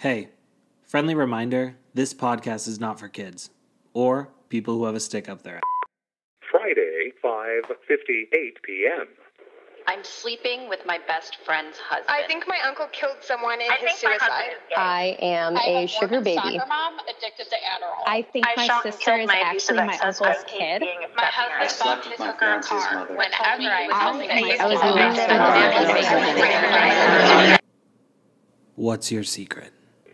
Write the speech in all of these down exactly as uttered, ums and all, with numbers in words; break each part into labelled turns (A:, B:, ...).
A: Hey, friendly reminder, this podcast is not for kids or people who have a stick up their ass.
B: Friday, five fifty-eight p.m.
C: I'm sleeping with my best friend's husband.
D: I think my uncle killed someone in
C: I
D: his
C: think my
D: suicide.
C: husband is gay.
E: I am
F: I
E: a
F: have
E: sugar
F: Mormon
E: baby.
F: soccer mom addicted to Adderall.
E: I think
C: I
E: my
C: shot and
E: sister
C: killed
E: is
C: my
E: actually
C: abusive
E: my
C: ex-husband.
E: uncle's
C: He's
E: kid.
C: being
F: My
C: accepting
F: husband
C: her.
F: bumped his hooker in a car when
C: I
F: me he was
E: I-
F: helping
E: I
F: me.
E: was
F: I
A: What's your secret?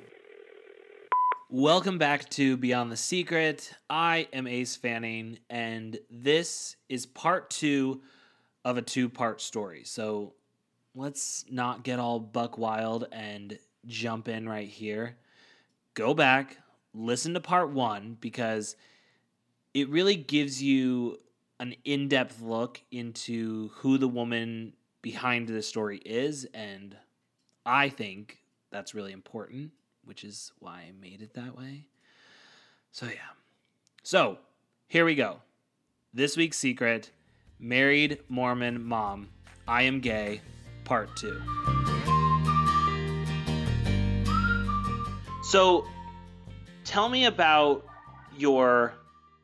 A: Welcome back to Beyond the Secret. I am Ace Fanning, and this is part two of a two-part story. So let's not get all buck wild and jump in right here. Go back, listen to part one, because it really gives you an in-depth look into who the woman behind the story is, and I think that's really important, which is why I made it that way. So yeah. So, here we go. This week's secret, Married Mormon Mom, I Am Gay, part two. So, tell me about your,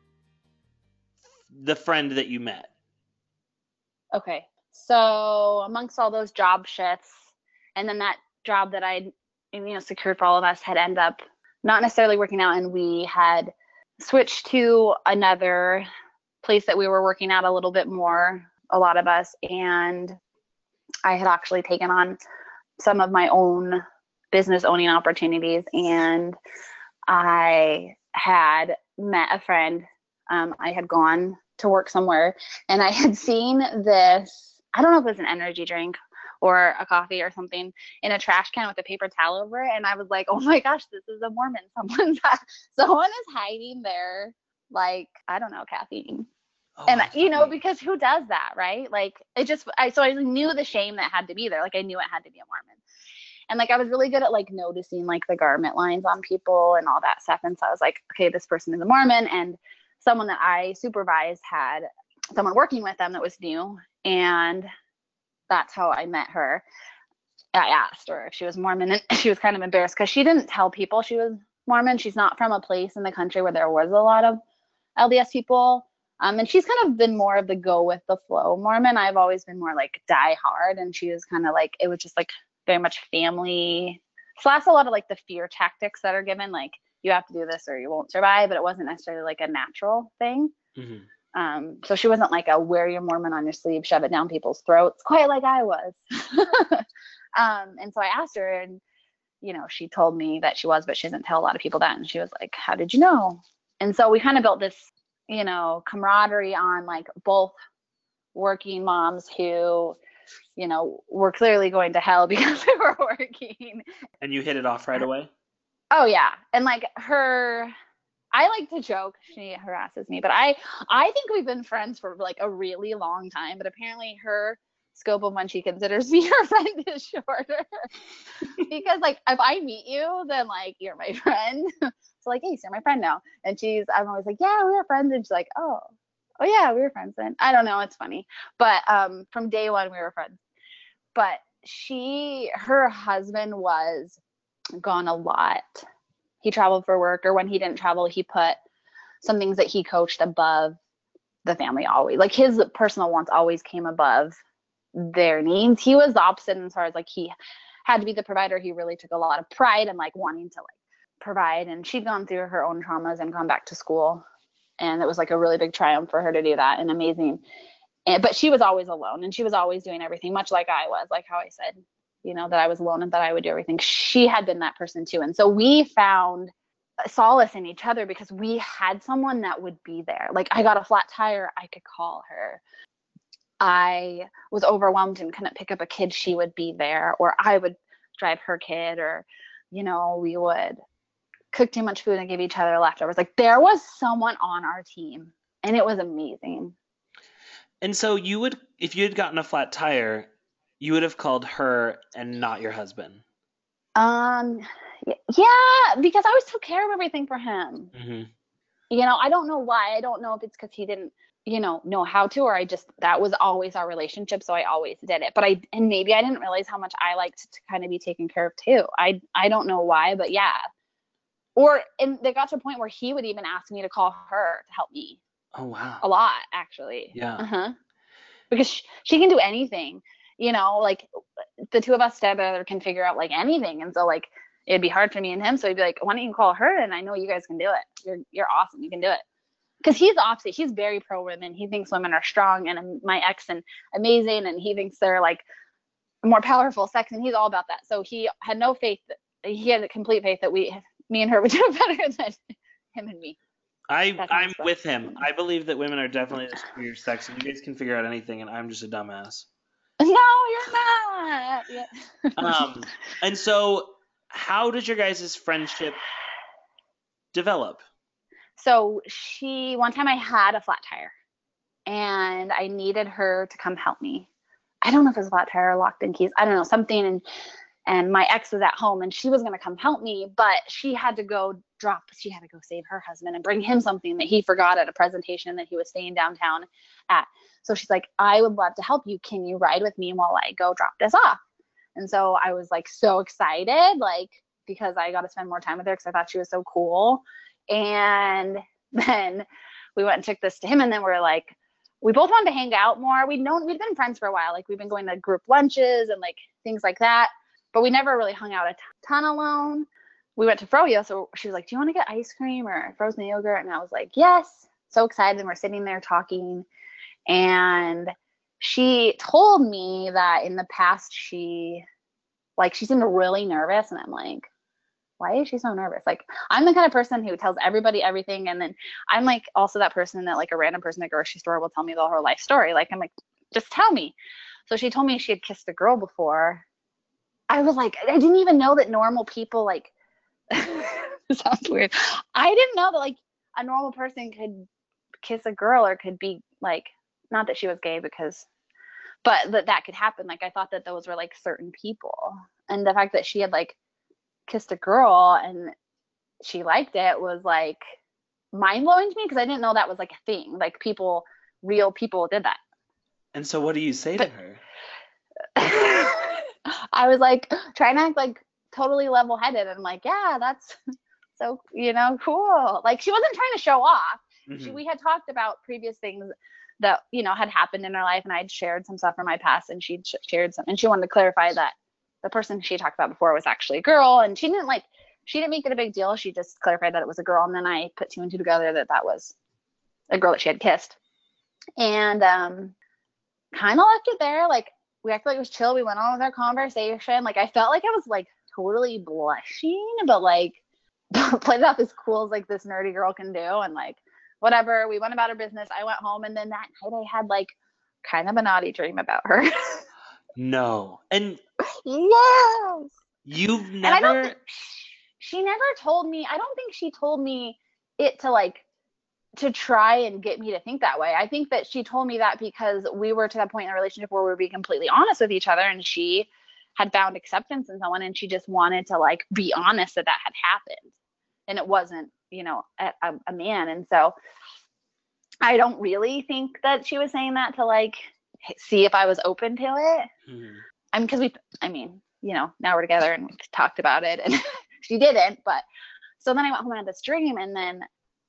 A: the friend that you met.
G: Okay, so amongst all those job shifts, and then that job that I, you know, secured for all of us had ended up not necessarily working out, and we had switched to another place that we were working at a little bit more, a lot of us, and I had actually taken on some of my own business owning opportunities, and I had met a friend. Um, I had gone to work somewhere, and I had seen this, I don't know if it was an energy drink or a coffee or something, in a trash can with a paper towel over it. And I was like, oh my gosh, this is a Mormon. Someone's someone is hiding their, like, I don't know, caffeine.
A: Oh,
G: And, you know, because who does that, right? Like, it just, I, so I knew the shame that had to be there. Like, I knew it had to be a Mormon. And, like, I was really good at, like, noticing, like, the garment lines on people and all that stuff. And so I was like, okay, this person is a Mormon. And someone that I supervised had someone working with them that was new. And that's how I met her. I asked her if she was Mormon, and she was kind of embarrassed because she didn't tell people she was Mormon. She's not from a place in the country where there was a lot of L D S people. Um, and she's kind of been more of the go with the flow Mormon. I've always been more like die hard. And she was kind of like, it was just like very much family slash a lot of like the fear tactics that are given. Like, you have to do this or you won't survive, but it wasn't necessarily like a natural thing. Mm-hmm. Um, so she wasn't like a wear your Mormon on your sleeve, shove it down people's throats, quite like I was. um, and so I asked her, and, you know, she told me that she was, but she doesn't tell a lot of people that. And she was like, how did you know? And so we kind of built this, you know, camaraderie on like both working moms who, you know, were clearly going to hell because they were working.
A: And you hit it off right away?
G: Oh yeah. And like her, I like to joke, she harasses me, but I, I think we've been friends for like a really long time, but apparently her scope of when she considers me her friend is shorter. Because like, if I meet you, then like, you're my friend. So like, hey, so you're my friend now. And she's, I'm always like, yeah, we were friends. And she's like, oh, oh yeah, we were friends then. I don't know. It's funny. But um, from day one, we were friends. But she, her husband was gone a lot. He traveled for work, or when he didn't travel, he put some things that he coached above the family always. Like, his personal wants always came above their needs. He was the opposite as far as like, he had to be the provider. He really took a lot of pride in like wanting to like provide. And she'd gone through her own traumas and gone back to school. And it was like a really big triumph for her to do that, and amazing. And, but she was always alone, and she was always doing everything, much like I was, like how I said, you know, that I was alone and that I would do everything. She had been that person too. And so we found solace in each other because we had someone that would be there. Like, I got a flat tire, I could call her. I was overwhelmed and couldn't pick up a kid, she would be there. Or I would drive her kid, or, you know, we would cook too much food and give each other leftovers. Like, there was someone on our team, and it was amazing.
A: And so you would, if you had gotten a flat tire, you would have called her and not your husband.
G: Um, yeah, because I always took care of everything for him. Mm-hmm. You know, I don't know why. I don't know if it's because he didn't, you know, know how to, or I just, that was always our relationship. So I always did it. But I, and maybe I didn't realize how much I liked to kind of be taken care of too. I, I don't know why, but yeah. Or, and they got to a point where he would even ask me to call her to help me.
A: Oh, wow.
G: A lot, actually.
A: Yeah.
G: Uh-huh. Because she, she can do anything, you know, like the two of us together can figure out like anything. And so like, it'd be hard for me and him. So he'd be like, why don't you call her? And I know you guys can do it. You're, you're awesome. You can do it. Because he's the opposite. He's very pro women. He thinks women are strong and my ex and amazing. And he thinks they're like more powerful sex. And he's all about that. So he had no faith. That, he had a complete faith that we, me and her would do better than him and me.
A: I, I'm with him. I believe that women are definitely the superior sex, and you guys can figure out anything, and I'm just a dumbass.
G: No, you're not. Yeah.
A: um, and so, how did your guys' friendship develop?
G: So she, one time I had a flat tire, and I needed her to come help me. I don't know if it was a flat tire or locked in keys. I don't know, something, and and my ex was at home, and she was going to come help me, but she had to go drop, she had to go save her husband and bring him something that he forgot at a presentation that he was staying downtown at. So she's like, I would love to help you. Can you ride with me while I go drop this off? And so I was like so excited, like, because I got to spend more time with her because I thought she was so cool. And then we went and took this to him, and then we're like, we both wanted to hang out more. We'd known, we'd been friends for a while. Like we've been going to group lunches and like things like that, but we never really hung out a ton alone. We went to Froyo, so she was like, do you want to get ice cream or frozen yogurt? And I was like, yes. So excited. And we're sitting there talking. And she told me that in the past, she, like, she seemed really nervous. And I'm like, why is she so nervous? Like, I'm the kind of person who tells everybody everything. And then I'm like also that person that like a random person at a grocery store will tell me the whole life story. Like, I'm like, just tell me. So she told me she had kissed a girl before. I was like, I didn't even know that normal people like, it sounds weird. I didn't know that like a normal person could kiss a girl or could be like, not that she was gay because, but that that could happen. Like I thought that those were like certain people. And the fact that she had like kissed a girl and she liked it was like mind blowing to me because I didn't know that was like a thing. Like people, real people did that.
A: And so what do you say
G: but,
A: to her?
G: I was like trying to act like totally level headed and like, yeah, that's so, you know, cool. Like she wasn't trying to show off. Mm-hmm. She, we had talked about previous things that, you know, had happened in her life, and I'd shared some stuff from my past, and she'd sh- shared some, and she wanted to clarify that the person she talked about before was actually a girl. And she didn't like, she didn't make it a big deal. She just clarified that it was a girl. And then I put two and two together that that was a girl that she had kissed, and um, kind of left it there. Like we acted like it was chill. We went on with our conversation. Like I felt like I was like totally blushing, but like played it off as cool as like this nerdy girl can do. And like, whatever, we went about our business. I went home, and then that night I had like kind of a naughty dream about her.
A: No. And
G: yes.
A: You've never.
G: And I don't th- she never told me. I don't think she told me it to like to try and get me to think that way. I think that she told me that because we were to that point in the relationship where we were being completely honest with each other, and she had found acceptance in someone, and she just wanted to like be honest that that had happened, and it wasn't, you know, a, a man. And so I don't really think that she was saying that to like see if I was open to it. Mm-hmm. I mean, because we, I mean, you know, now we're together and we've talked about it, and she didn't. But so then I went home and had this dream, and then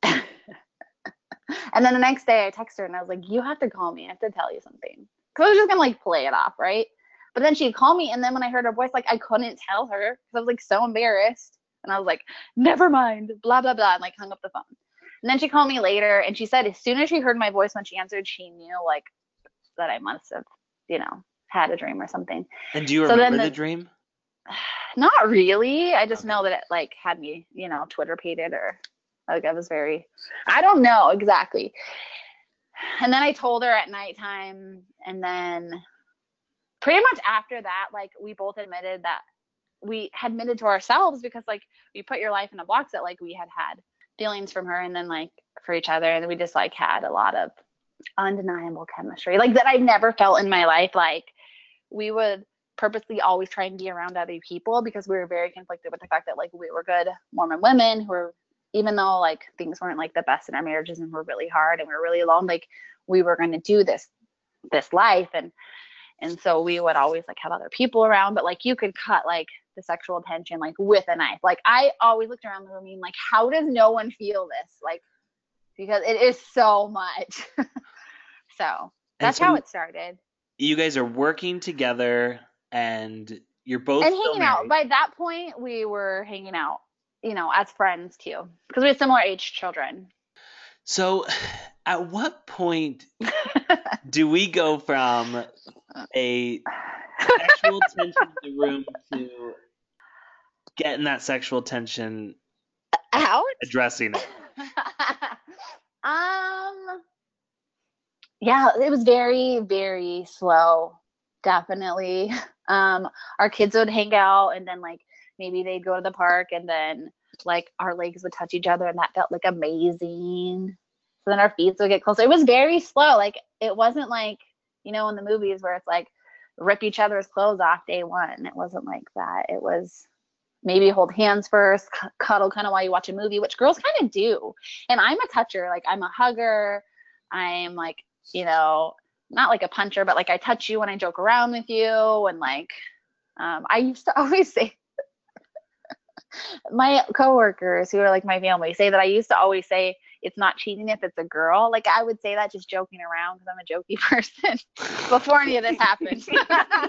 G: and then the next day I texted her and I was like, you have to call me. I have to tell you something. Because I was just gonna like play it off, right? But then she'd call me, and then when I heard her voice, like I couldn't tell her because I was like so embarrassed. And I was like, never mind, blah, blah, blah, and like hung up the phone. And then she called me later, and she said as soon as she heard my voice when she answered, she knew like that I must have, you know, had a dream or something.
A: And do you
G: so
A: remember
G: the,
A: the dream?
G: Not really. I just okay. know that it like had me, you know, Twitter pated, or like I was very, I don't know exactly. And then I told her at nighttime, and then pretty much after that, like we both admitted that we had admitted to ourselves, because like you put your life in a box that like we had had feelings from her, and then like for each other, and we just like had a lot of undeniable chemistry like that I've never felt in my life. Like we would purposely always try and be around other people because we were very conflicted with the fact that like we were good Mormon women who were, even though like things weren't like the best in our marriages and were really hard and we were really alone, like we were going to do this this life. And and so we would always like have other people around, but like you could cut like the sexual tension like with a knife. Like I always looked around the room and like, how does no one feel this? Like, because it is so much. So that's
A: so
G: how it started.
A: You guys are working together and you're both
G: and
A: still
G: hanging out.
A: married.
G: By that point, we were hanging out, you know, as friends too, because we had similar age children.
A: So at what point do we go from a sexual tension in the room to getting that sexual tension
G: out?
A: addressing it?
G: um, yeah, it was very, very slow. Definitely. Um, our kids would hang out and then like maybe they'd go to the park and then like our legs would touch each other and that felt like amazing. So then our feet would get closer. It was very slow. Like it wasn't like, you know, in the movies where it's like rip each other's clothes off day one. It wasn't like that. It was maybe hold hands first, c- cuddle kind of while you watch a movie, which girls kind of do. And I'm a toucher. Like I'm a hugger. I'm like, you know, not like a puncher, but like I touch you when I joke around with you. And like, um, I used to always say, my coworkers who are like my family say that I used to always say it's not cheating if it's a girl. Like I would say that just joking around because I'm a jokey person before any of this happened. So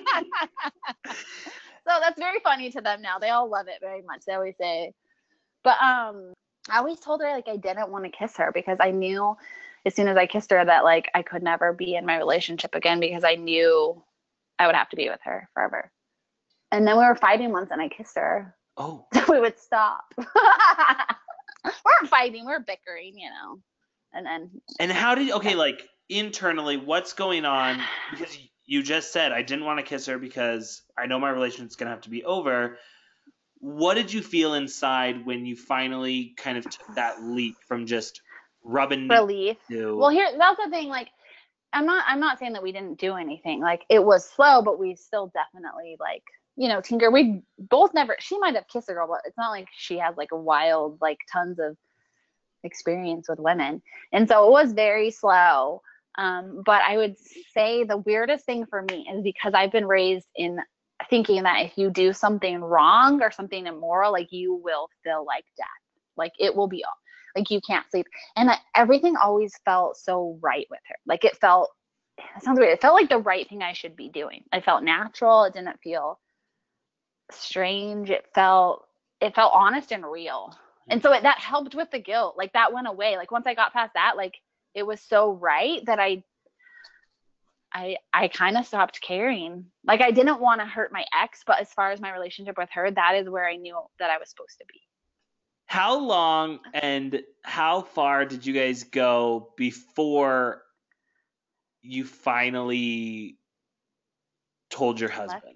G: that's very funny to them now. They all love it very much. They always say, but um, I always told her like I didn't want to kiss her because I knew as soon as I kissed her that like I could never be in my relationship again because I knew I would have to be with her forever. And then we were fighting once and I kissed her.
A: Oh.
G: So we would stop. We weren't fighting, we were bickering, you know. And then
A: And how did okay, like internally, what's going on? Because you just said I didn't want to kiss her because I know my relationship's gonna have to be over. What did you feel inside when you finally kind of took that leap from just rubbing
G: relief.
A: to...
G: Well, here that's the thing. Like, I'm not. I'm not saying that we didn't do anything. Like, it was slow, but we still definitely like, you know, tinker. We both never. She might have kissed a girl, but it's not like she has like a wild, like tons of experience with women. And so it was very slow. Um, but I would say the weirdest thing for me is because I've been raised in thinking that if you do something wrong or something immoral, like you will feel like death. Like it will be like you can't sleep. And I, everything always felt so right with her. Like it felt, it sounds weird. It felt like the right thing I should be doing. I felt natural. It didn't feel strange. It felt, it felt honest and real. And so it, that helped with the guilt. Like that went away. Like once I got past that, like it was so right that I, I, I kind of stopped caring. Like I didn't want to hurt my ex, but as far as my relationship with her, that is where I knew that I was supposed to be.
A: How long and how far did you guys go before you finally told your husband?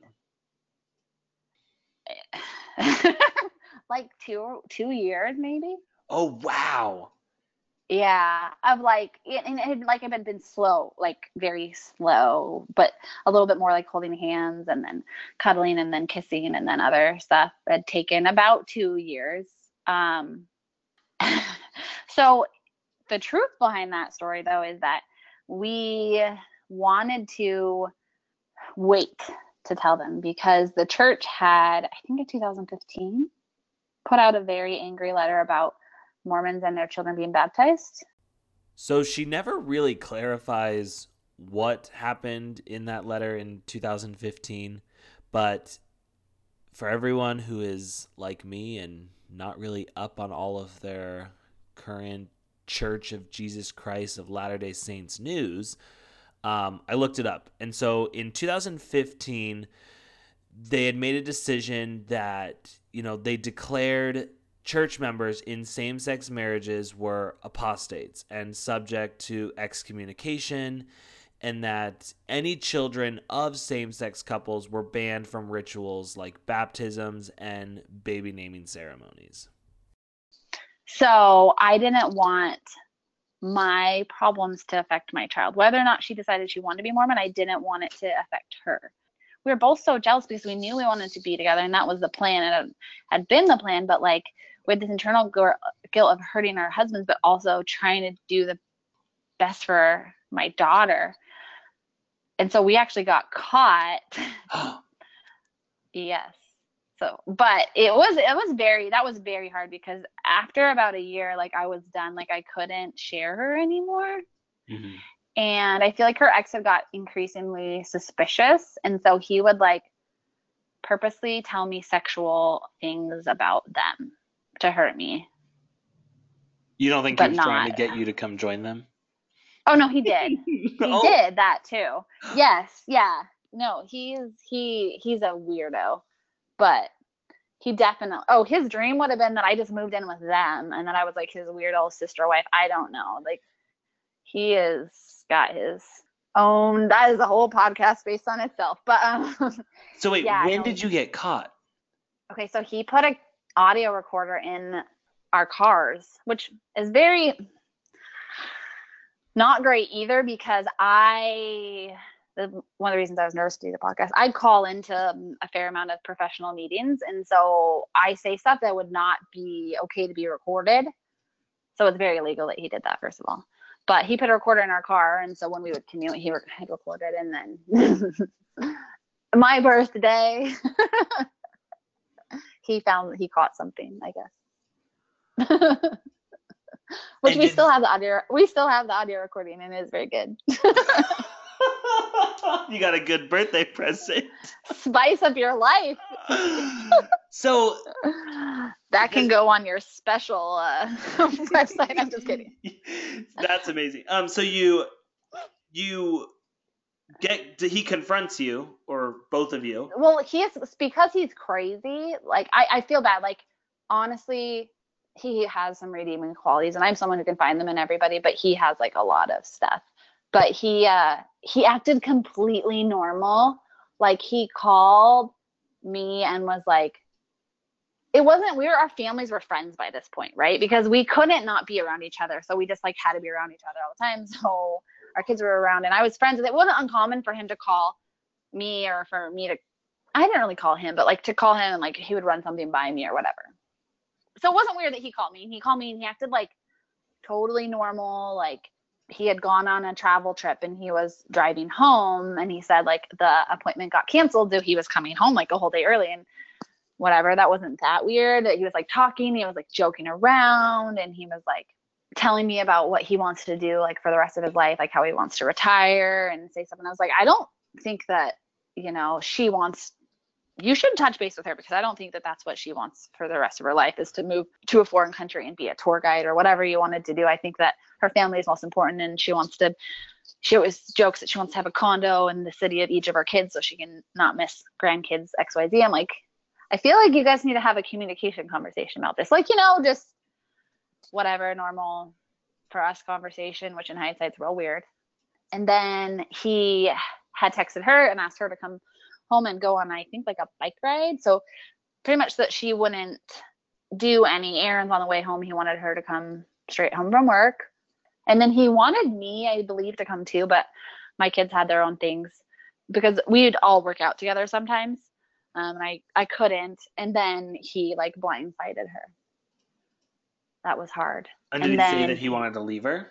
G: Like two two years maybe.
A: Oh wow.
G: Yeah, of like, and it had like it had been slow, like very slow, but a little bit more like holding hands and then cuddling and then kissing and then other stuff had taken about two years. Um, so the truth behind that story though is that we wanted to wait to tell them because the church had, I think in two thousand fifteen, put out a very angry letter about Mormons and their children being baptized.
A: So she never really clarifies what happened in that letter in two thousand fifteen, but for everyone who is like me and not really up on all of their current Church of Jesus Christ of Latter-day Saints news, um, I looked it up. And so in two thousand fifteen, they had made a decision that, you know, they declared church members in same-sex marriages were apostates and subject to excommunication, and that any children of same-sex couples were banned from rituals like baptisms and baby naming ceremonies.
G: So I didn't want my problems to affect my child. Whether or not she decided she wanted to be Mormon, I didn't want it to affect her. We were both so jealous because we knew we wanted to be together, and that was the plan. And it had been the plan, but like with this internal guilt of hurting our husbands, but also trying to do the best for my daughter. And so we actually got caught. Yes. So, but it was, it was very, that was very hard because after about a year, like I was done, like I couldn't share her anymore.
A: Mm-hmm.
G: And I feel like her ex had got increasingly suspicious. And so he would like purposely tell me sexual things about them to hurt me.
A: You don't think
G: But
A: he was trying to
G: not-
A: get you to come join them?
G: Oh no, he did. He
A: Oh.
G: did that too. Yes. Yeah. No, he's, he, he's a weirdo, but he definitely, oh, his dream would have been that I just moved in with them and that I was like his weird old sister wife. I don't know. Like he is got his own, that is a whole podcast based on itself. But, um,
A: So wait,
G: yeah,
A: when
G: no.
A: did you get caught?
G: Okay, so he put a audio recorder in our cars, which is very not great either because I, the, one of the reasons I was nervous to do the podcast, I'd call into a fair amount of professional meetings. And so I say stuff that would not be okay to be recorded. So it's very illegal that he did that, first of all. But he put a recorder in our car. And so when we would commute, he had recorded. And then my birthday, he found, he caught something, I guess. Which
A: And
G: we
A: did-
G: still have the audio, we still have the audio recording and it is very good.
A: You got a good birthday present.
G: Spice up your life.
A: So
G: That can go on your special uh, website. I'm just kidding.
A: That's amazing. Um, so you you get he confronts you, or both of you.
G: Well, he is, because he's crazy. Like I, I feel bad. Like honestly, he has some redeeming qualities, and I'm someone who can find them in everybody. But he has like a lot of stuff. But he uh, he acted completely normal. Like he called me and was like, it wasn't, we were, our families were friends by this point, right? Because we couldn't not be around each other. So we just like had to be around each other all the time. So our kids were around and I was friends with it. It wasn't uncommon for him to call me or for me to, I didn't really call him, but like to call him and like he would run something by me or whatever. So it wasn't weird that he called me. He called me and he acted like totally normal. Like he had gone on a travel trip and he was driving home and he said like the appointment got canceled. So he was coming home like a whole day early and whatever. That wasn't that weird. He was like talking, he was like joking around and he was like telling me about what he wants to do like for the rest of his life, like how he wants to retire and say something. I was like, I don't think that, you know, she wants, you should touch base with her because I don't think that that's what she wants for the rest of her life is to move to a foreign country and be a tour guide or whatever you wanted to do. I think that her family is most important and she wants to, she always jokes that she wants to have a condo in the city of each of her kids so she can not miss grandkids X Y Z. I'm like, I feel like you guys need to have a communication conversation about this. Like, you know, just whatever, normal for us conversation, which in hindsight's real weird. And then he had texted her and asked her to come home and go on, I think, like a bike ride. So pretty much that she wouldn't do any errands on the way home. He wanted her to come straight home from work. And then he wanted me, I believe, to come too, but my kids had their own things because we'd all work out together sometimes. Um, and I, I couldn't. And then he like blindsided her. That was hard.
A: And did
G: And
A: he say
G: then-
A: that he wanted to leave her?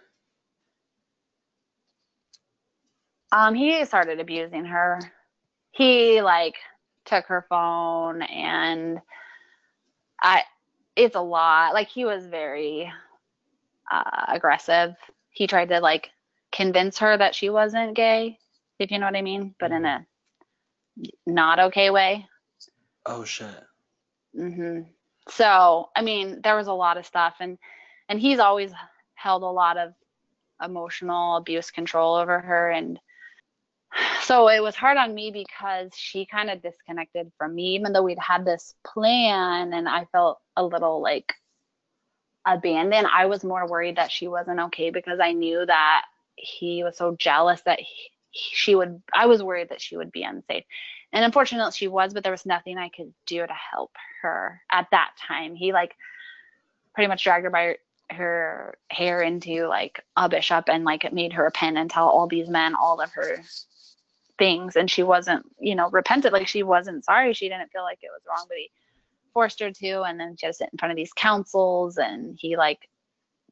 G: Um, he started abusing her. He like took her phone and I, it's a lot. Like he was very uh, aggressive. He tried to like convince her that she wasn't gay, if you know what I mean, but in a not okay way.
A: Oh shit.
G: hmm So, I mean, there was a lot of stuff and, and he's always held a lot of emotional abuse control over her. And so it was hard on me because she kind of disconnected from me, even though we'd had this plan and I felt a little like abandoned. I was more worried that she wasn't okay because I knew that he was so jealous that he, she would, I was worried that she would be unsafe. And unfortunately she was, but there was nothing I could do to help her at that time. He like pretty much dragged her by her, her hair into like a bishop and like it made her repent and tell all these men all of her things. And she wasn't, you know, repented. Like she wasn't sorry. She didn't feel like it was wrong, but he forced her to. And then she had to sit in front of these councils and he like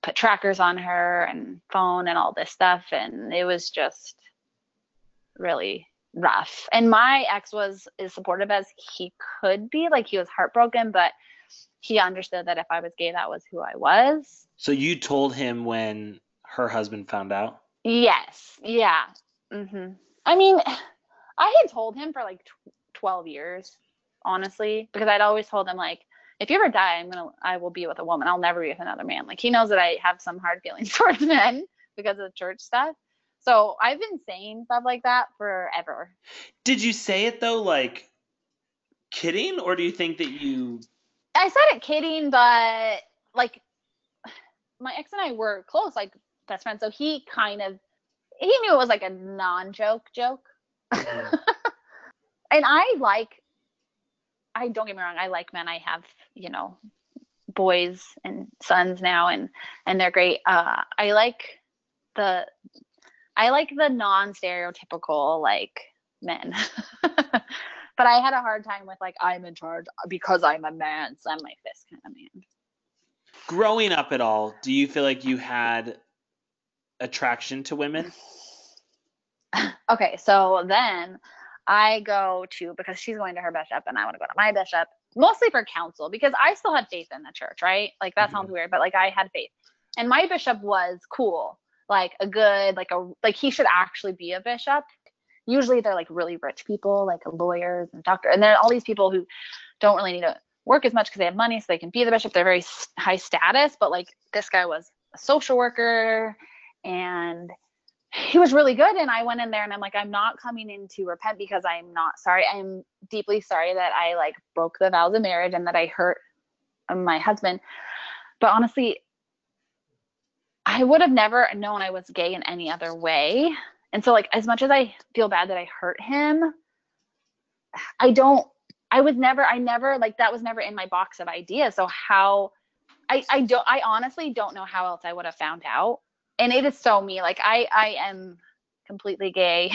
G: put trackers on her and phone and all this stuff. And it was just really rough. And my ex was as supportive as he could be. Like, he was heartbroken, but he understood that if I was gay, that was who I was.
A: So you told him when her husband found out?
G: Yes. Yeah. hmm I mean, I had told him for like tw- twelve years, honestly, because I'd always told him, like, if you ever die, I'm going to, I will be with a woman. I'll never be with another man. Like, he knows that I have some hard feelings towards men because of the church stuff. So I've been saying stuff like that forever.
A: Did you say it though, like kidding, or do you think that you?
G: I said it kidding, but like my ex and I were close, like best friends. So he kind of, he knew it was like a non-joke joke.
A: Mm-hmm.
G: And I like, I don't get me wrong, I like men. I have, you know, boys and sons now, and and they're great. Uh, I like the, I like the non-stereotypical like men. But I had a hard time with like, I'm in charge because I'm a man, so I'm like this kind of man.
A: Growing up at all, do you feel like you had attraction to women?
G: Okay, so then I go to, because she's going to her bishop and I want to go to my bishop, mostly for counsel, because I still had faith in the church, right? Like, that mm-hmm. sounds weird, but like I had faith. And my bishop was cool, like a good, like a, like he should actually be a bishop. Usually they're like really rich people, like lawyers and doctors. And then all these people who don't really need to work as much because they have money so they can be the bishop. They're very high status, but like this guy was a social worker and he was really good. And I went in there and I'm like, I'm not coming in to repent because I'm not sorry. I'm deeply sorry that I like broke the vows of marriage and that I hurt my husband. But honestly, I would have never known I was gay in any other way. And so like, as much as I feel bad that I hurt him, I don't, I was never, I never, like, that was never in my box of ideas. So how, I, I don't, I honestly don't know how else I would have found out. And it is so me, like, I, I am completely gay.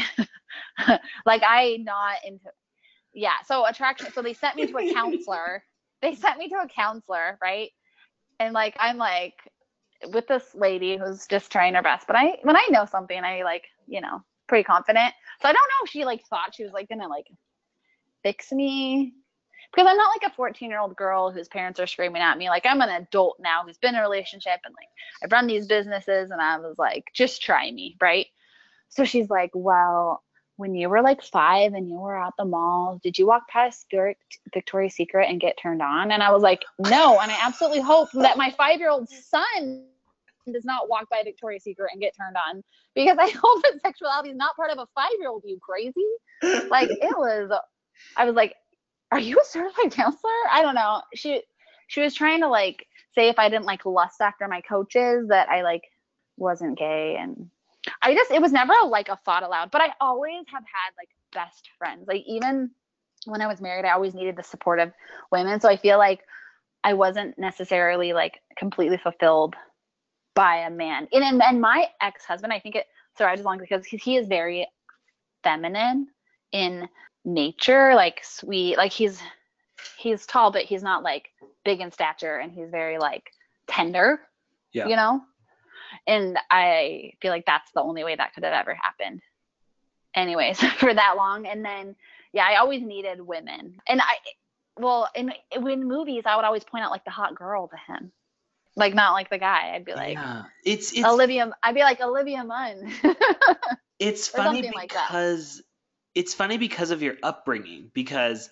G: Like, I not into, yeah. So attraction. So they sent me to a counselor. They sent me to a counselor. Right. And like, I'm like with this lady who's just trying her best, but I, when I know something, I like, you know, pretty confident. So I don't know if she like thought she was like going to like fix me, because I'm not like a fourteen year old girl whose parents are screaming at me. Like, I'm an adult now who's been in a relationship and like I've run these businesses, and I was like, just try me. Right. So she's like, well, when you were like five and you were at the mall, did you walk past Victoria's Secret and get turned on? And I was like, no. And I absolutely hope that my five year old son does not walk by Victoria's Secret and get turned on, because I hope that sexuality is not part of a five year old. You crazy? Like, it was, I was like, are you a certified counselor? I don't know. She, she was trying to like say if I didn't like lust after my coaches that I like wasn't gay. And I just, it was never like a thought aloud, but I always have had like best friends. Like, even when I was married, I always needed the support of women. So I feel like I wasn't necessarily like completely fulfilled by a man. And, and, and my ex-husband, I think it survived as long because he, he is very feminine in nature, like sweet, like he's he's tall, but he's not like big in stature, and he's very like tender, yeah, you know. And I feel like that's the only way that could have ever happened anyways for that long. And then yeah, I always needed women. And I well in in movies I would always point out like the hot girl to him, like not like the guy. I'd be like, yeah, it's, it's Olivia I'd be like Olivia Munn.
A: It's funny because like it's funny because of your upbringing, because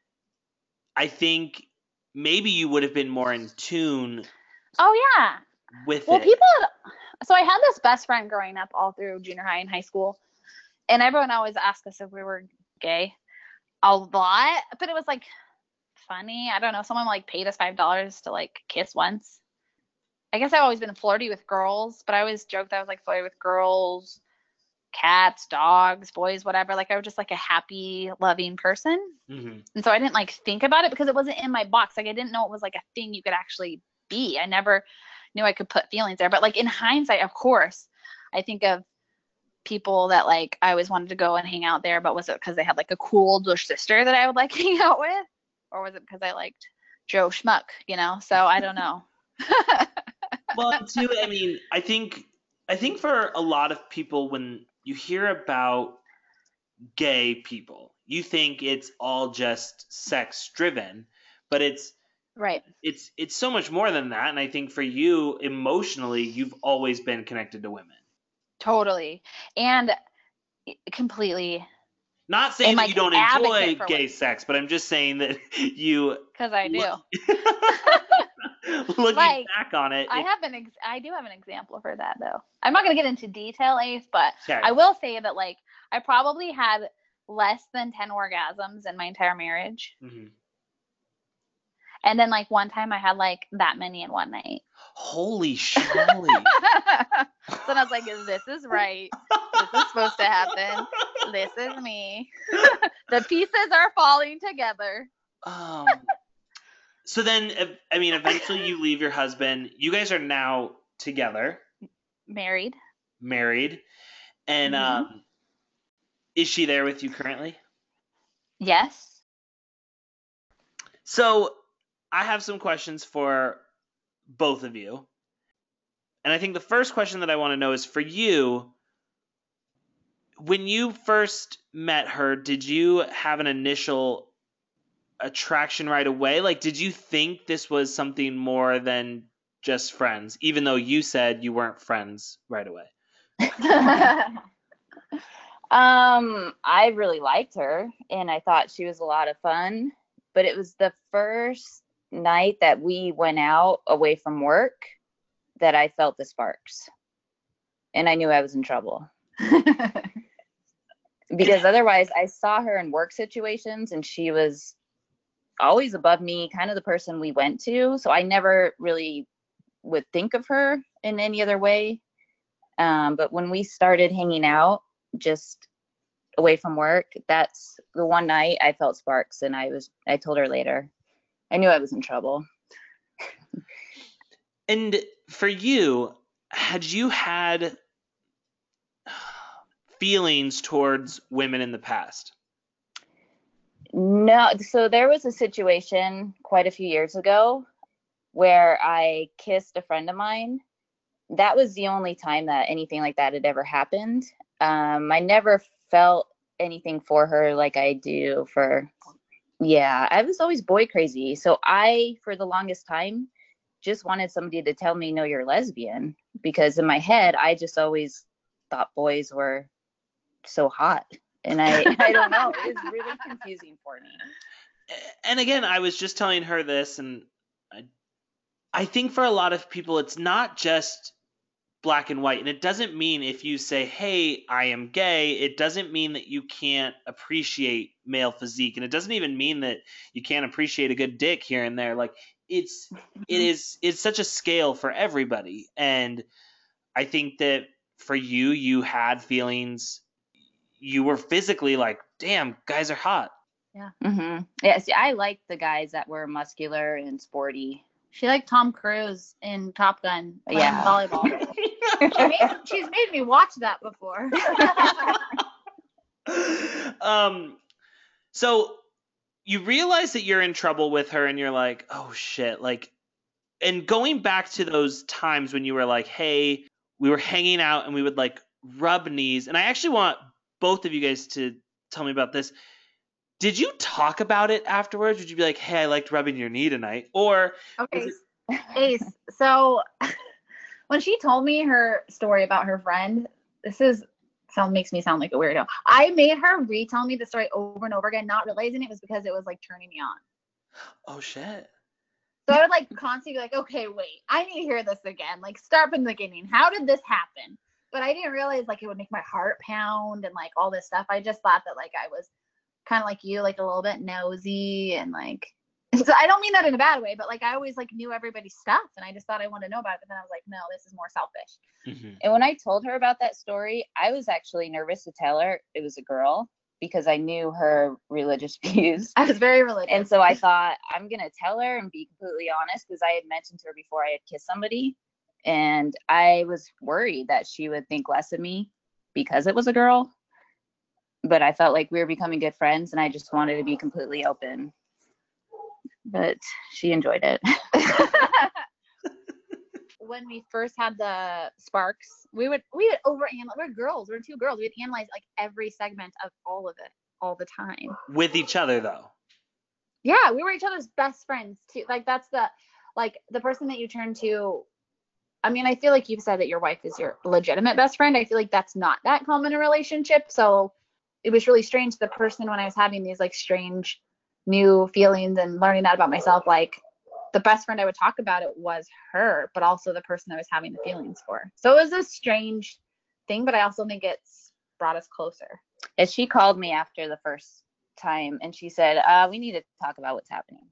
A: I think maybe you would have been more in tune.
G: Oh yeah.
A: With
G: well,
A: it.
G: people, so I had this best friend growing up all through junior high and high school, and everyone always asked us if we were gay a lot, but it was like funny. I don't know. Someone like paid us five dollars to like kiss once. I guess I've always been flirty with girls, but I always joked that I was like flirty with girls, cats, dogs, boys, whatever. Like, I was just like a happy, loving person. Mm-hmm. And so I didn't like think about it because it wasn't in my box. Like, I didn't know it was like a thing you could actually be. I never knew I could put feelings there. But like in hindsight, of course, I think of people that like I always wanted to go and hang out there, but was it because they had like a cool older sister that I would like hang out with? Or was it because I liked Joe Schmuck, you know? So I don't know.
A: Well, too, I mean, I think I think for a lot of people, when you hear about gay people, you think it's all just sex driven, but it's
G: Right.
A: it's it's so much more than that. And I think for you, emotionally, you've always been connected to women.
G: Totally. And completely.
A: Not saying
G: And,
A: that
G: like,
A: you don't
G: advocate
A: enjoy
G: for
A: gay
G: women.
A: sex, but I'm just saying that you,
G: Because I do.
A: looking
G: Like,
A: back on it,
G: I
A: it-
G: have an ex- I do have an example for that though. I'm not gonna get into detail, Ace, but
A: Okay.
G: I will say that like I probably had less than ten orgasms in my entire marriage,
A: Mhm.
G: and then like one time I had like that many in one night.
A: Holy schmoly.
G: So then I was like, "This is right. This is supposed to happen. This is me. The pieces are falling together."
A: Um, so then, ev- I mean, eventually you leave your husband. You guys are now together,
G: Married.
A: married, and
G: Mhm.
A: um, is she there with you currently?
G: Yes.
A: So I have some questions for both of you. And I think the first question that I want to know is for you, when you first met her, did you have an initial attraction right away? Like, did you think this was something more than just friends, even though you said you weren't friends right away?
E: Um, I really liked her and I thought she was a lot of fun, but it was the first night that we went out away from work that I felt the sparks. And I knew I was in trouble. Because otherwise I saw her in work situations and she was always above me, kind of the person we went to. So I never really would think of her in any other way. Um, but when we started hanging out, just away from work, that's the one night I felt sparks, and I was I told her later. I knew I was in trouble.
A: And for you, had you had feelings towards women in the past?
E: No, so there was a situation quite a few years ago where I kissed a friend of mine. That was the only time that anything like that had ever happened. Um, I never felt anything for her like I do for, yeah, I was always boy crazy. So I, for the longest time, just wanted somebody to tell me, no, you're lesbian. Because in my head, I just always thought boys were so hot. And I, I don't know, it was really confusing for me.
A: And again, I was just telling her this, and I, I think for a lot of people, it's not just black and white. And it doesn't mean if you say, hey, I am gay, it doesn't mean that you can't appreciate male physique. And it doesn't even mean that you can't appreciate a good dick here and there. Like, it's, it is, it's such a scale for everybody. And I think that for you, you had feelings, you were physically like, damn, guys are hot.
E: Yeah. Mm-hmm. Yeah. See, I liked the guys that were muscular and sporty.
G: She liked Tom Cruise in Top Gun playing
E: Yeah.
G: volleyball. She made, she's made me watch that before.
A: um, so you realize that you're in trouble with her, and you're like, oh shit, like, and going back to those times when you were like, hey, we were hanging out and we would like rub knees, and I actually want both of you guys to tell me about this. Did you talk about it afterwards? Would you be like, hey, I liked rubbing your knee tonight? Or
G: Okay, Ace. So when she told me her story about her friend, this is sound makes me sound like a weirdo. I made her retell me the story over and over again, not realizing it was because it was like turning me on.
A: oh shit.
G: So I would like constantly be like, okay, wait, I need to hear this again. Like start from the beginning. How did this happen? But I didn't realize like it would make my heart pound and like all this stuff. I just thought that like I was kind of like you, like a little bit nosy and like, so I don't mean that in a bad way, but like I always like knew everybody's stuff and I just thought I wanted to know about it. But then I was like, no, this is more selfish.
A: Mm-hmm.
E: And when I told her about that story, I was actually nervous to tell her it was a girl because I knew her religious views.
G: I was very religious.
E: And so I thought, I'm going to tell her and be completely honest, because I had mentioned to her before I had kissed somebody. And I was worried that she would think less of me because it was a girl. But I felt like we were becoming good friends and I just wanted to be completely open. But she enjoyed it.
G: when we first had the sparks, we would we would over analyze. We're girls. We're two girls. We'd analyze like every segment of all of it all the time.
A: With each other, though.
G: Yeah, we were each other's best friends too. Like that's the like the person that you turn to. I mean, I feel like you've said that your wife is your legitimate best friend. I feel like that's not that common in a relationship. So it was really strange. The person when I was having these like strange new feelings and learning that about myself, like the best friend I would talk about it was her, but also the person I was having the feelings for. So it was a strange thing, but I also think it's brought us closer.
E: And she called me after the first time and she said, uh, we need to talk about what's happening.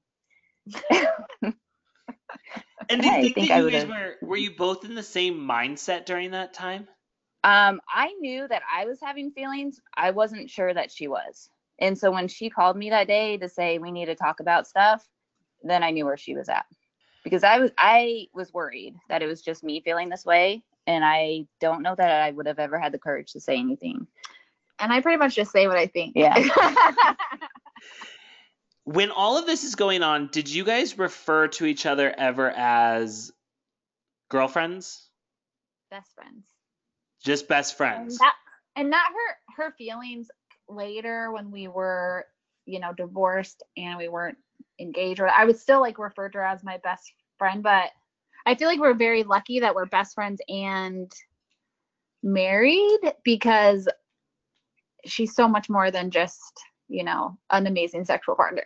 A: And do you
E: I
A: think,
E: think
A: that
E: I
A: you guys
E: would've-
A: were, were you both in the same mindset during that time?
E: Um, I knew that I was having feelings. I wasn't sure that she was. And so when she called me that day to say we need to talk about stuff, then I knew where she was at. Because I was I was worried that it was just me feeling this way. And I don't know that I would have ever had the courage to say anything.
G: And I pretty much just say what I think.
E: Yeah.
A: When all of this is going on, did you guys refer to each other ever as girlfriends?
G: Best friends.
A: Just best
G: And
A: friends?
G: that and that hurt her feelings later when we were, you know, divorced and we weren't engaged. Or I would still like refer to her as my best friend, but I feel like we're very lucky that we're best friends and married because she's so much more than just, you know, an amazing sexual partner.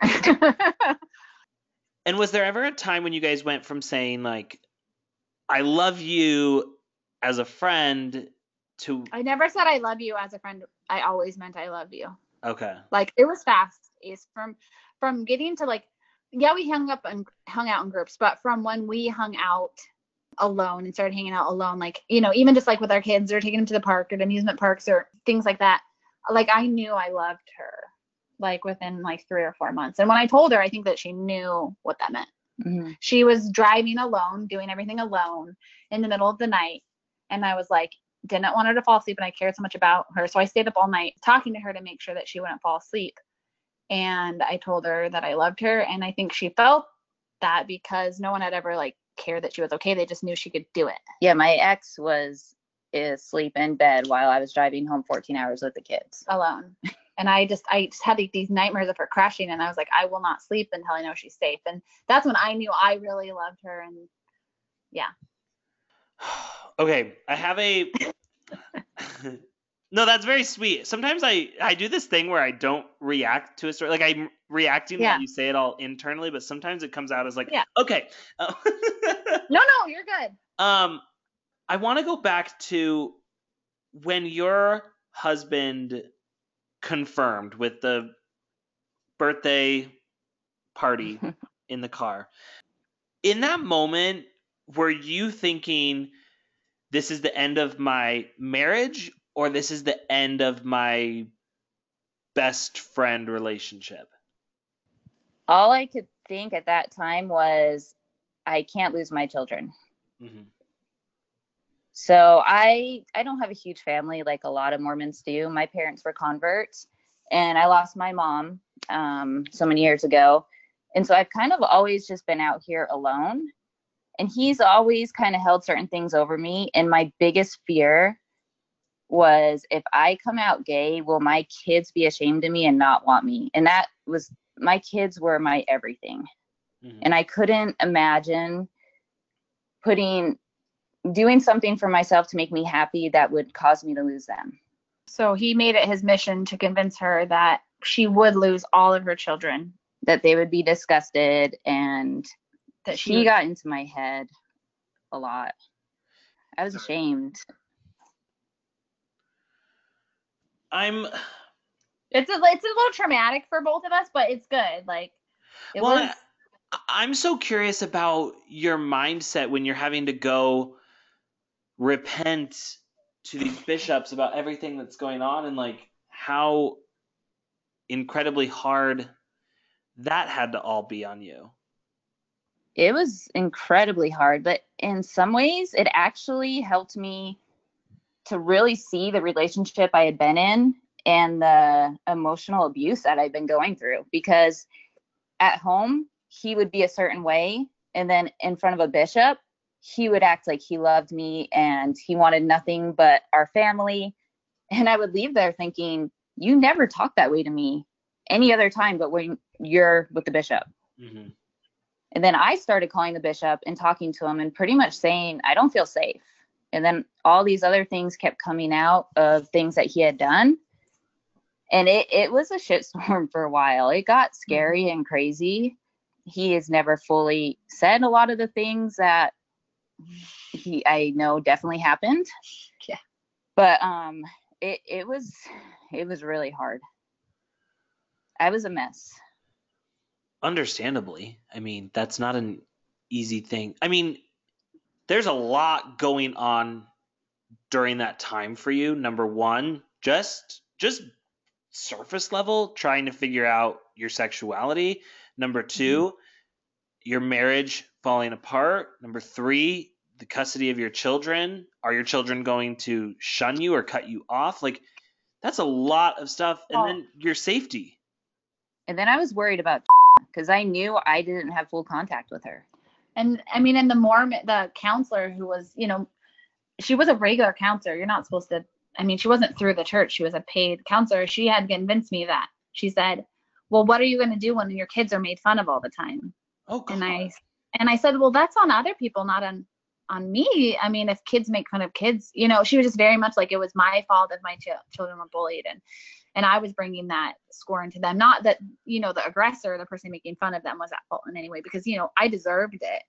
A: And was there ever a time when you guys went from saying like, I love you as a friend to,
G: I never said I love you as a friend. I always meant I love you.
A: okay.
G: Like it was fast. It's from from getting to like, yeah, we hung up and hung out in groups, but from when we hung out alone and started hanging out alone, like, you know, even just like with our kids or taking them to the park or to amusement parks or things like that, like I knew I loved her like within like three or four months. And when I told her, I think that she knew what that meant.
E: Mm-hmm.
G: She was driving alone, doing everything alone in the middle of the night. And I was like, didn't want her to fall asleep and I cared so much about her. So I stayed up all night talking to her to make sure that she wouldn't fall asleep. And I told her that I loved her. And I think she felt that because no one had ever like cared that she was okay. They just knew she could do it.
E: Yeah, my ex was asleep in bed while I was driving home fourteen hours with the kids.
G: Alone. And I just, I just had like, these nightmares of her crashing. And I was like, I will not sleep until I know she's safe. And that's when I knew I really loved her. And yeah.
A: Okay, I have a. No, that's very sweet. Sometimes I I do this thing where I don't react to a story. Like I'm reacting
G: Yeah.
A: when you say it all internally, but sometimes it comes out as like,
G: Yeah.
A: okay. Uh,
G: No, no, you're good.
A: um, I want to go back to when your husband confirmed with the birthday party in the car. In that moment, were you thinking this is the end of my marriage or this is the end of my best friend relationship?
E: All I could think at that time was I can't lose my children.
A: Mm-hmm.
E: So I I don't have a huge family like a lot of Mormons do. My parents were converts and I lost my mom um, so many years ago. And so I've kind of always just been out here alone. And he's always kind of held certain things over me. And my biggest fear was if I come out gay, will my kids be ashamed of me and not want me? And that was, my kids were my everything.
A: Mm-hmm.
E: And I couldn't imagine putting, doing something for myself to make me happy that would cause me to lose them.
G: So he made it his mission to convince her that she would lose all of her children.
E: That they would be disgusted, and
G: That
E: she got into my head a lot. I was ashamed.
A: I'm
G: It's a, it's a little traumatic for both of us, but it's good. Like, it
A: well,
G: was.
A: I, I'm so curious about your mindset when you're having to go repent to these bishops about everything that's going on and like how incredibly hard that had to all be on you.
E: It was incredibly hard, but in some ways it actually helped me to really see the relationship I had been in and the emotional abuse that I'd been going through. Because at home, he would be a certain way, and then in front of a bishop, he would act like he loved me and he wanted nothing but our family. And I would leave there thinking, you never talk that way to me any other time but when you're with the bishop. Mm-hmm. And then I started calling the bishop and talking to him and pretty much saying, I don't feel safe. And then all these other things kept coming out of things that he had done. And it, it was a shitstorm for a while. It got scary and crazy. He has never fully said a lot of the things that he I know definitely happened.
G: Yeah.
E: But um it, it was it was really hard. I was a mess.
A: Understandably. I mean, that's not an easy thing. I mean, there's a lot going on during that time for you. Number one, just just surface level, trying to figure out your sexuality. Number two, mm-hmm. your marriage falling apart. Number three, the custody of your children. Are your children going to shun you or cut you off? Like, that's a lot of stuff. And oh. then your safety.
E: And then I was worried about because I knew I didn't have full contact with her.
G: And I mean, and the Mormon, the counselor who was, you know, she was a regular counselor. You're not supposed to, I mean, she wasn't through the church. She was a paid counselor. She had convinced me that. She said, well, what are you going to do when your kids are made fun of all the time?
A: Oh, God.
G: And I, and I said, well, that's on other people, not on, on me. I mean, if kids make fun of kids, you know, she was just very much like, it was my fault if my ch- children were bullied. And, and I was bringing that scorn to them. Not that, you know, the aggressor, the person making fun of them was at fault in any way, because, you know, I deserved it.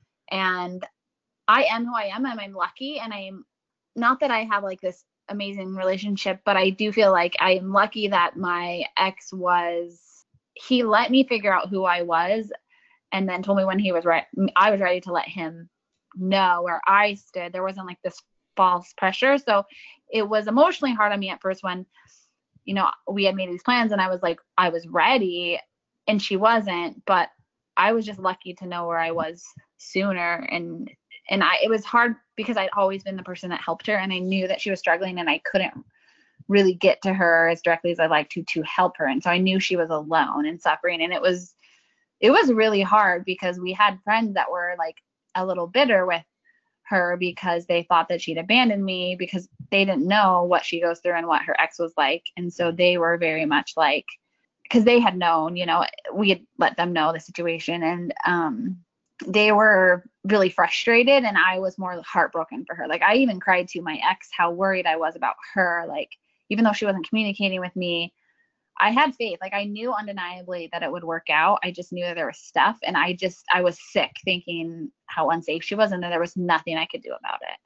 G: And I am who I am, and I'm lucky. And I'm not that I have like this amazing relationship, but I do feel like I am lucky that my ex was, he let me figure out who I was, and then told me when he was right, I was ready to let him know where I stood. There wasn't like this false pressure. So it was emotionally hard on me at first when, you know, we had made these plans and I was like, I was ready and she wasn't, but I was just lucky to know where I was sooner. And, and I, it was hard because I'd always been the person that helped her, and I knew that she was struggling and I couldn't really get to her as directly as I'd like to, to help her. And so I knew she was alone and suffering. And it was, it was really hard because we had friends that were like a little bitter with her because they thought that she'd abandoned me because they didn't know what she goes through and what her ex was like. And so they were very much like, because they had known, you know, we had let them know the situation, and um, they were really frustrated, and I was more heartbroken for her. Like, I even cried to my ex how worried I was about her. Like, even though she wasn't communicating with me, I had faith. Like, I knew undeniably that it would work out. I just knew that there was stuff, and I just, I was sick thinking how unsafe she was, and that there was nothing I could do about it.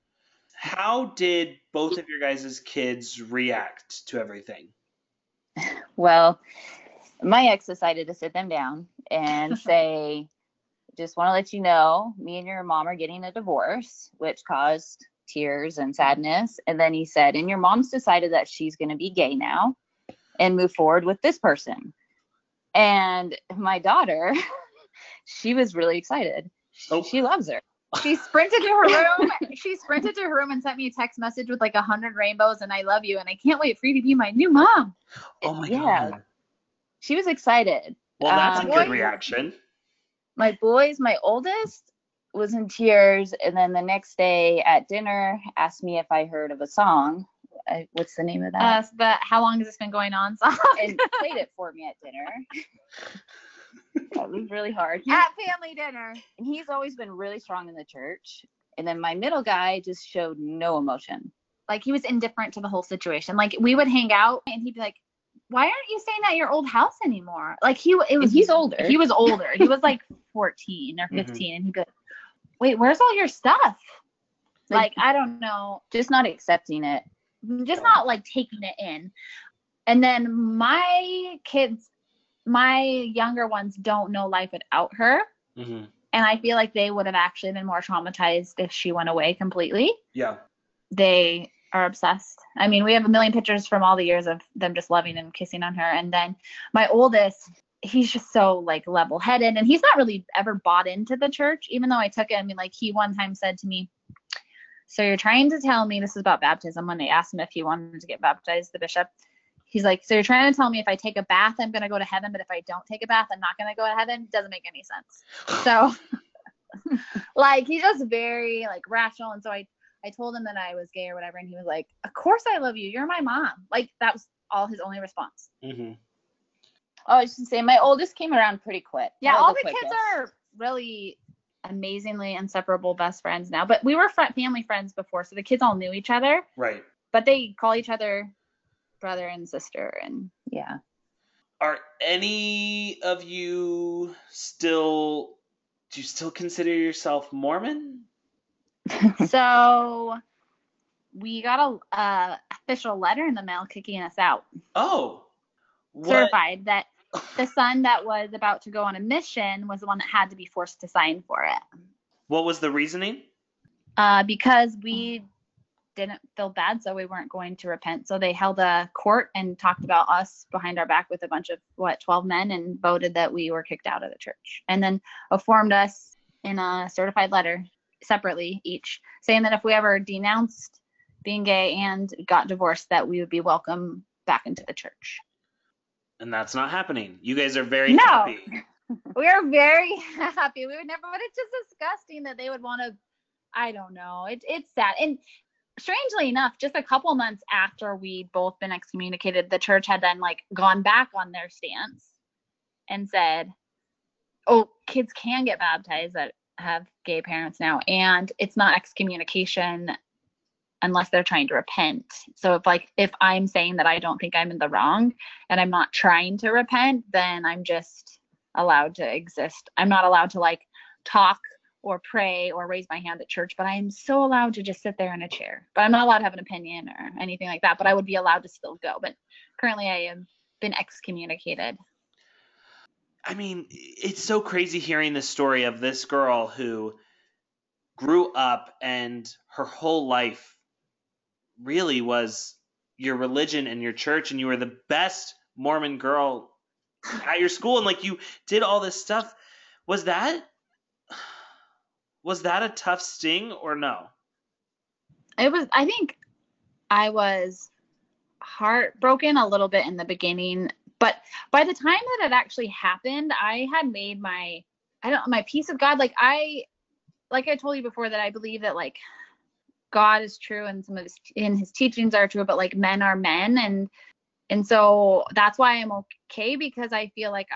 A: How did both of your guys' kids react to everything?
E: Well, my ex decided to sit them down and say, just want to let you know, me and your mom are getting a divorce, which caused tears and sadness. And then he said, and your mom's decided that she's going to be gay now and move forward with this person. And my daughter, she was really excited. Oh. She loves her.
G: She sprinted to her room. She sprinted to her room and sent me a text message with like a hundred rainbows and I love you and I can't wait for you to be my new mom.
A: Oh my
E: yeah. God. She was excited.
A: Well, that's
E: um,
A: a good reaction.
E: My boys, my oldest was in tears, and then the next day at dinner asked me if I heard of a song. I, what's the name of that?
G: Uh, the How Long Has This Been Going On song.
E: And played it for me at dinner. That was really hard.
G: At family dinner.
E: And he's always been really strong in the church. And then my middle guy just showed no emotion.
G: Like, he was indifferent to the whole situation. Like, we would hang out and he'd be like, why aren't you staying at your old house anymore? Like, he it was
E: and he's older.
G: He was older. He was like fourteen or fifteen. Mm-hmm. And he'd be like, wait, where's all your stuff? Like, like, I don't know.
E: Just not accepting it.
G: Just not like taking it in. And then my kids, my younger ones don't know life without her. Mm-hmm. And I feel like they would have actually been more traumatized if she went away completely.
A: Yeah.
G: They are obsessed. I mean, we have a million pictures from all the years of them just loving and kissing on her. And then my oldest, he's just so like level-headed, and he's not really ever bought into the church, even though I took it. I mean, like, he one time said to me, so you're trying to tell me, this is about baptism, when they asked him if he wanted to get baptized, the bishop, he's like, so you're trying to tell me if I take a bath, I'm going to go to heaven, but if I don't take a bath, I'm not going to go to heaven? Doesn't make any sense. So Like, he's just very like rational. And so I, I told him that I was gay or whatever. And he was like, of course I love you. You're my mom. Like, that was all his only response.
A: Mm-hmm.
E: Oh, I was just saying, my oldest came around pretty quick.
G: Yeah.
E: Probably
G: All the
E: quickest.
G: kids are really amazingly inseparable best friends now, but we were fr- family friends before. So the kids all knew each other,
A: Right.
G: but they call each other brother and sister. And
E: Yeah.
A: Are any of you still, do you still consider yourself Mormon?
G: so we got a uh, official letter in the mail kicking us out,
A: Oh. What?
G: certified that the son that was about to go on a mission was the one that had to be forced to sign for it,
A: What was the reasoning?
G: uh, because we didn't feel bad, so we weren't going to repent. So they held a court and talked about us behind our back with a bunch of, what, twelve men, and voted that we were kicked out of the church. And then informed us in a certified letter separately each, saying that if we ever denounced being gay and got divorced, that we would be welcome back into the church.
A: And that's not happening. You guys are very
G: No.
A: happy.
G: We are very happy. We would never, but it's just disgusting that they would want to, I don't know. It, it's sad. And strangely enough, just a couple months after we'd both been excommunicated, the church had then like gone back on their stance and said, oh, kids can get baptized that have gay parents now. And it's not excommunication unless they're trying to repent. So if like, if I'm saying that I don't think I'm in the wrong and I'm not trying to repent, then I'm just allowed to exist. I'm not allowed to like talk or pray or raise my hand at church, but I am so allowed to just sit there in a chair. But I'm not allowed to have an opinion or anything like that, but I would be allowed to still go. But currently I have been excommunicated.
A: I mean, it's so crazy hearing the story of this girl who grew up and her whole life really was your religion and your church, and you were the best Mormon girl at your school, and like you did all this stuff. Was that was that a tough sting or no?
G: It was, I think I was heartbroken a little bit in the beginning, but by the time that it actually happened, I had made my, I don't my peace with God. Like I, like I told you before, that I believe that like God is true and some of his, and his teachings are true, but like men are men. And, and so that's why I'm okay, because I feel like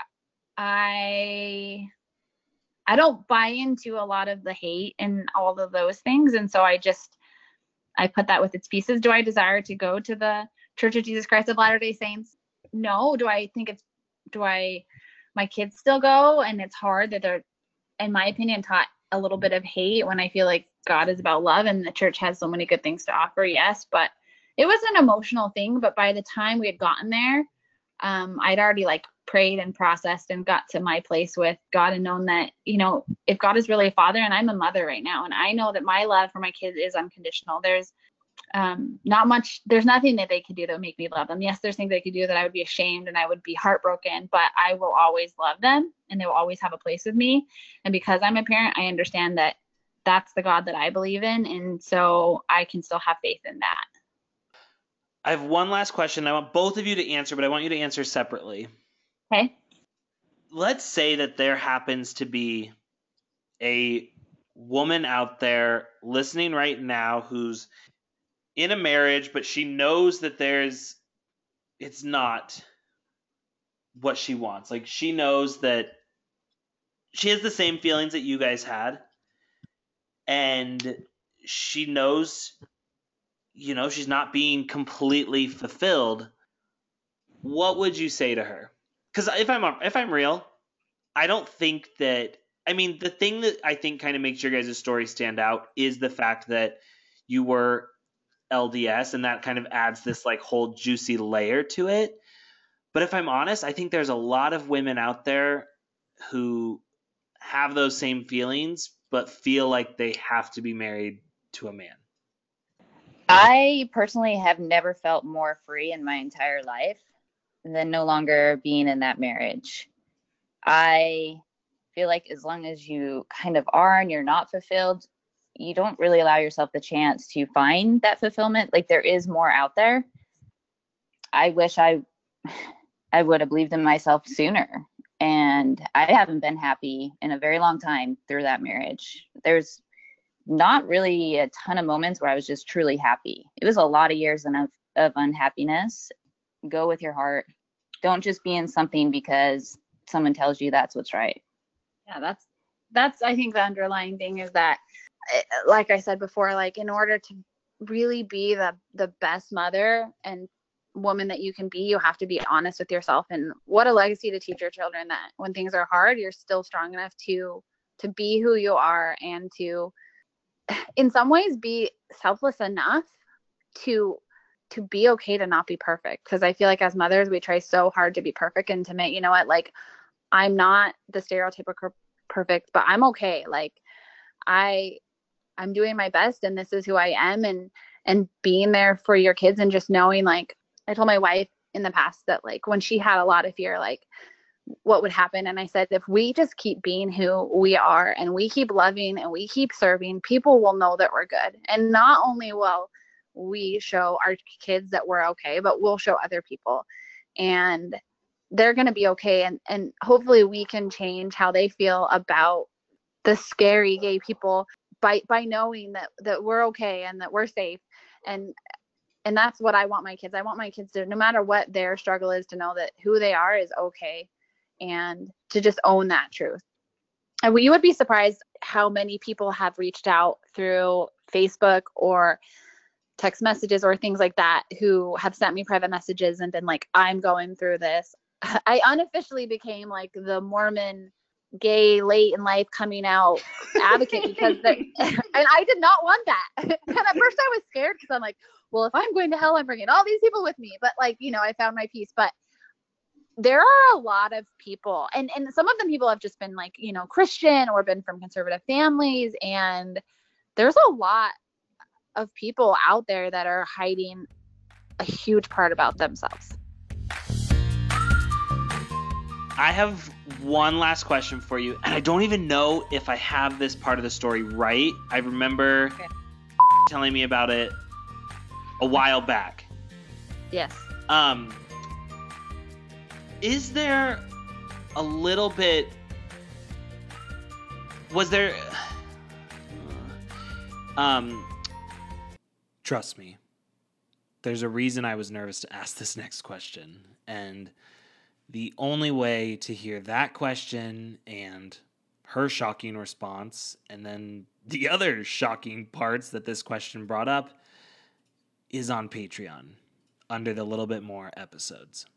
G: I, I don't buy into a lot of the hate and all of those things. And so I just, I put that with its pieces. Do I desire to go to the Church of Jesus Christ of Latter-day Saints? No. Do I think it's, do I, my kids still go? And it's hard that they're, in my opinion, taught a little bit of hate when I feel like God is about love and the church has so many good things to offer. Yes. But it was an emotional thing. But by the time we had gotten there, um, I'd already like prayed and processed and got to my place with God and known that, you know, if God is really a father, and I'm a mother right now, and I know that my love for my kids is unconditional. There's um, not much, there's nothing that they could do that would make me love them. Yes, there's things they could do that I would be ashamed and I would be heartbroken, but I will always love them and they will always have a place with me. And because I'm a parent, I understand that that's the God that I believe in. And so I can still have faith in that.
A: I have one last question. I want both of you to answer, but I want you to answer separately.
G: Okay.
A: Let's say that there happens to be a woman out there listening right now who's in a marriage, but she knows that there's, it's not what she wants. Like she knows that she has the same feelings that you guys had, and she knows, you know, she's not being completely fulfilled. What would you say to her? Because if I'm if I'm real, I don't think that. I mean, the thing that I think kind of makes your guys' story stand out is the fact that you were L D S, and that kind of adds this like whole juicy layer to it. But if I'm honest, I think there's a lot of women out there who have those same feelings, but feel like they have to be married to a man.
E: I personally have never felt more free in my entire life than no longer being in that marriage. I feel like as long as you kind of are and you're not fulfilled, you don't really allow yourself the chance to find that fulfillment. Like there is more out there. I wish I I would have believed in myself sooner. And I haven't been happy in a very long time through that marriage. There's not really a ton of moments where I was just truly happy. It was a lot of years of, of unhappiness. Go with your heart. Don't just be in something because someone tells you that's what's right.
G: Yeah, that's that's I think the underlying thing is that, like I said before, like in order to really be the the best mother and woman that you can be, you have to be honest with yourself. And what a legacy to teach your children, that when things are hard, you're still strong enough to to be who you are, and to in some ways be selfless enough to to be okay to not be perfect. Because I feel like as mothers, we try so hard to be perfect and to make, you know what, like I'm not the stereotypical perfect, but I'm okay. Like I I'm doing my best, and this is who I am, and and being there for your kids, and just knowing, like I told my wife in the past that like when she had a lot of fear, like what would happen. And I said, if we just keep being who we are and we keep loving and we keep serving, people will know that we're good. And not only will we show our kids that we're okay, but we'll show other people, and they're going to be okay. And, and hopefully we can change how they feel about the scary gay people by, by knowing that, that we're okay and that we're safe. And And that's what I want my kids. I want my kids to, no matter what their struggle is, to know that who they are is okay, and to just own that truth. And you would be surprised how many people have reached out through Facebook or text messages or things like that, who have sent me private messages and been like, I'm going through this. I unofficially became like the Mormon gay late in life coming out advocate because they, and I did not want that. And at first I was scared because I'm like, well, if I'm going to hell, I'm bringing all these people with me. But like, you know, I found my peace. But there are a lot of people, and, and some of them people have just been like, you know, Christian or been from conservative families. And there's a lot of people out there that are hiding a huge part about themselves.
A: I have one last question for you, and I don't even know if I have this part of the story right. I remember okay. telling me about it a while back.
G: Yes.
A: Um, is there a little bit, was there, um, trust me, there's a reason I was nervous to ask this next question, and the only way to hear that question and her shocking response, and then the other shocking parts that this question brought up, is on Patreon under the Little Bit More episodes.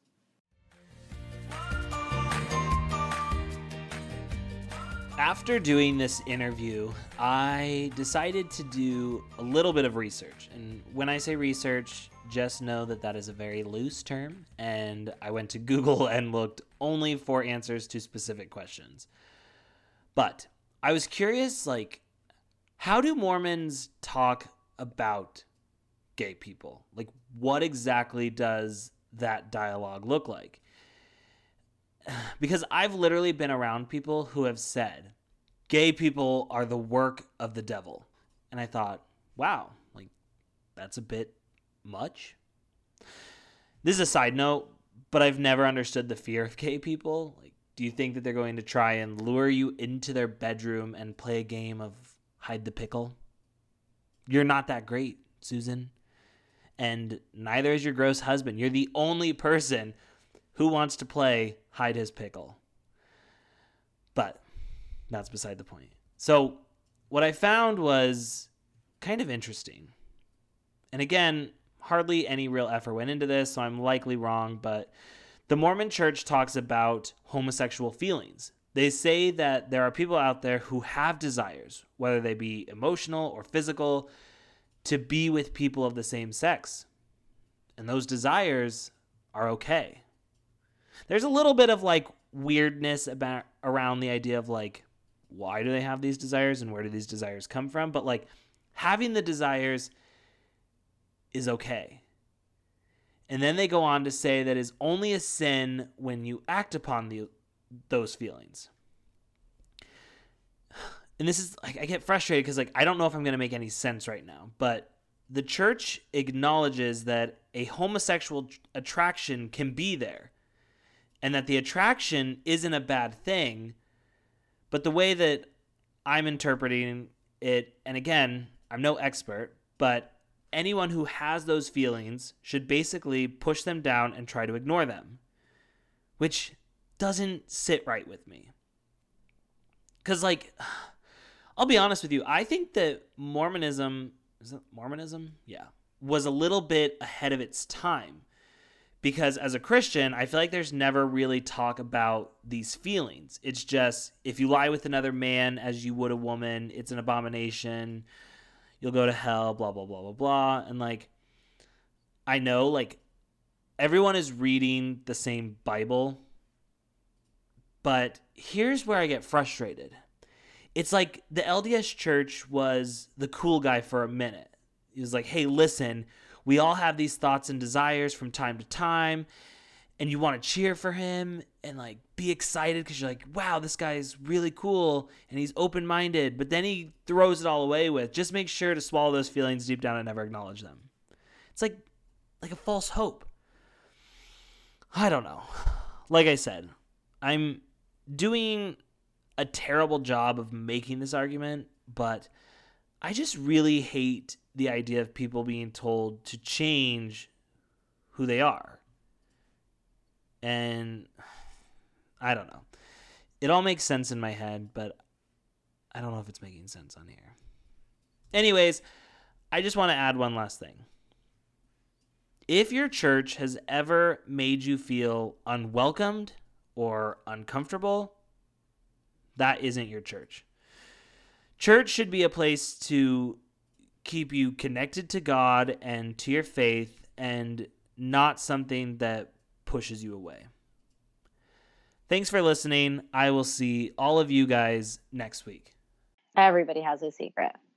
A: After doing this interview, I decided to do a little bit of research. And when I say research, just know that that is a very loose term. And I went to Google and looked only for answers to specific questions. But I was curious, like, how do Mormons talk about gay people? Like, what exactly does that dialogue look like? Because I've literally been around people who have said gay people are the work of the devil. And I thought, wow, like that's a bit much. This is a side note, but I've never understood the fear of gay people. Like, do you think that they're going to try and lure you into their bedroom and play a game of hide the pickle? You're not that great, Susan. And neither is your gross husband. You're the only person who wants to play hide his pickle. But that's beside the point. So what I found was kind of interesting. And again, hardly any real effort went into this, so I'm likely wrong, but the Mormon Church talks about homosexual feelings. They say that there are people out there who have desires, whether they be emotional or physical, to be with people of the same sex. And those desires are okay. There's a little bit of like weirdness about around the idea of like, why do they have these desires and where do these desires come from? But like having the desires is okay. And then they go on to say that it's only a sin when you act upon the, those feelings. And this is like, I get frustrated because like, I don't know if I'm going to make any sense right now, but the church acknowledges that a homosexual attraction can be there. and that the attraction isn't a bad thing. But the way that I'm interpreting it, and again, I'm no expert, but anyone who has those feelings should basically push them down and try to ignore them, which doesn't sit right with me. Because, like, I'll be honest with you, I think that Mormonism, is it Mormonism? Yeah, was a little bit ahead of its time. Because as a Christian, I feel like there's never really talk about these feelings. It's just, if you lie with another man as you would a woman, it's an abomination. You'll go to hell, blah, blah, blah, blah, blah. And, like, I know, like, everyone is reading the same Bible. But here's where I get frustrated. It's like the L D S Church was the cool guy for a minute. He was like, hey, listen, we all have these thoughts and desires from time to time, and you want to cheer for him and, like, be excited because you're like, wow, this guy's really cool and he's open-minded. But then he throws it all away with, just make sure to swallow those feelings deep down and never acknowledge them. It's like, like a false hope. I don't know. Like I said, I'm doing a terrible job of making this argument, but I just really hate the idea of people being told to change who they are. And I don't know. It all makes sense in my head, but I don't know if it's making sense on here. Anyways, I just want to add one last thing. If your church has ever made you feel unwelcomed or uncomfortable, that isn't your church. Church should be a place to keep you connected to God and to your faith, and not something that pushes you away. Thanks for listening. I will see all of you guys next week.
G: Everybody has a secret.